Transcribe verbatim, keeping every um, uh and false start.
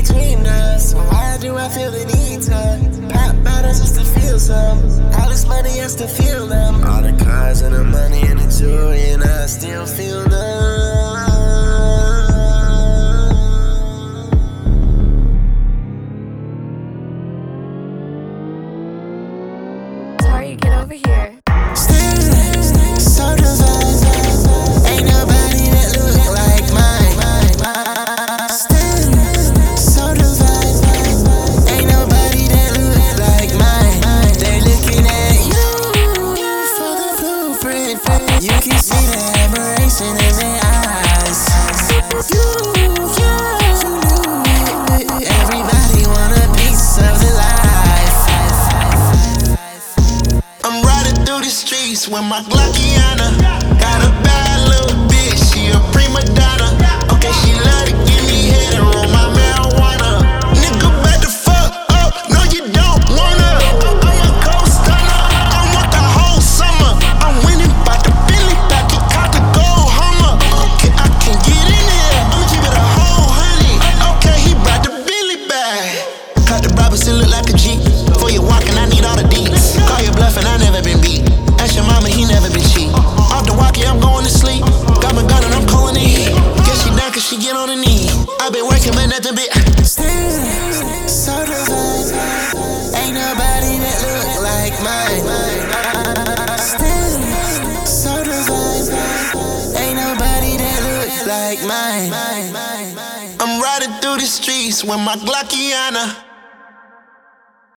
between us. Why do I feel the need to pop bottles just to feel some? All this money, I still feel them. All the cars and the money and the jewelry, and I still feel them. Sorry, get over here. Still so divine. Ain't nobody that look like mine. Still so divine. Ain't nobody that look like mine. They looking at you for the blueprint. You can see the admiration in their eyes. You, you, you. Everybody want a piece of the life. I'm riding through the streets with my Glockiana. Got a bad little bitch, she a prima donna. Okay, she love to give me head and roll my marijuana. Nigga, back the fuck up, no you don't wanna. I'm a cold stunner, I want the whole summer. I'm winning by the Billy back, he caught the gold Hummer. Okay, I can get in there, I'ma keep it a whole honey. Okay, he brought the Billy back. Cut the Robinson, look like a Jeep. Before you walking, I need all the deets. Call your bluff and I never been beat. Ask your mama, he never been cheap. Off the walkie, I'm going to sleep. Got my gun and I'm calling it heat. Guess she down cause she get on her knee. I been working but nothing but still so divine. Ain't nobody that look like mine. Still so divine. Ain't nobody that look like mine. I'm riding through the streets with my Glockiana.